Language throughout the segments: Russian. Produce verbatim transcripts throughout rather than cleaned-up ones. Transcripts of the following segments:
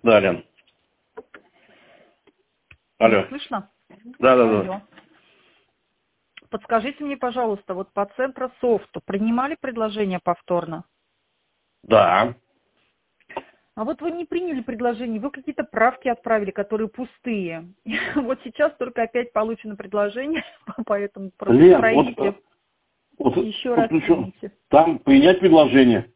Да, Лен. Алло. Слышно? Да, да, да. Алло. Подскажите мне, пожалуйста, вот по Центрософту принимали предложение повторно? Да. А вот вы не приняли предложение, вы какие-то правки отправили, которые пустые. Вот сейчас только опять получено предложение, поэтому Лен, вот, пройдите, вот, еще вот раз причем, примите. там принять предложение.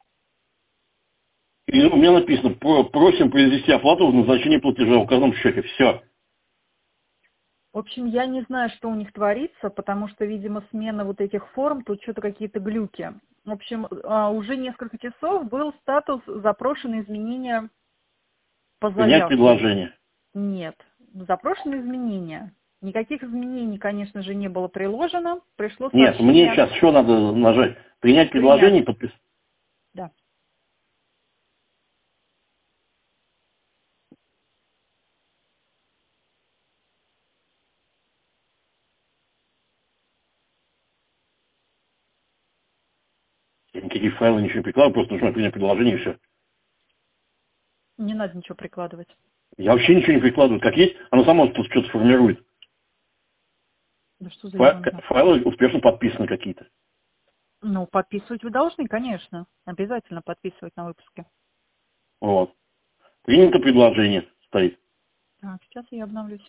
И у меня написано, про- просим произвести оплату в назначении платежа в указанном счете. Все. В общем, я не знаю, что у них творится, потому что, видимо, смена вот этих форм, тут что-то какие-то глюки. В общем, а, уже несколько часов был статус запрошенные изменения по Принять заявке. предложение. Нет, запрошенные изменения. Никаких изменений, конечно же, не было приложено. Пришло Нет, мне сообщение сейчас что надо нажать? Принять принять. предложение и подписать. Да. Я никакие файлы ничего не прикладываю, просто нажимаю принять предложение и все. Не надо ничего прикладывать. Я вообще ничего не прикладываю. Как есть, оно само тут что-то формирует. Да что за Фа- ерунда? Файлы успешно подписаны какие-то. Ну, подписывать вы должны, конечно. Обязательно подписывать на выпуске. Вот. Принято предложение стоит. Так, сейчас я обновлюсь.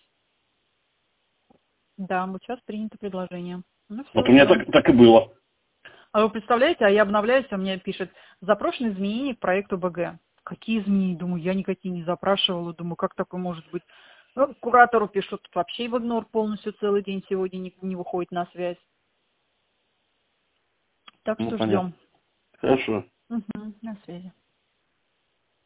Да, вот сейчас принято предложение. Ну Вот все, у меня ждем. так, так и было. А вы представляете, а я обновляюсь, а мне пишет, запрошены изменения к проекту БГ. Какие изменения? Думаю, я никакие не запрашивала. Думаю, как такое может быть? Ну, куратору пишут, тут вообще в игнор полностью целый день сегодня не, не выходит на связь. Так Ну, что понятно. ждем. Хорошо. Угу, на связи.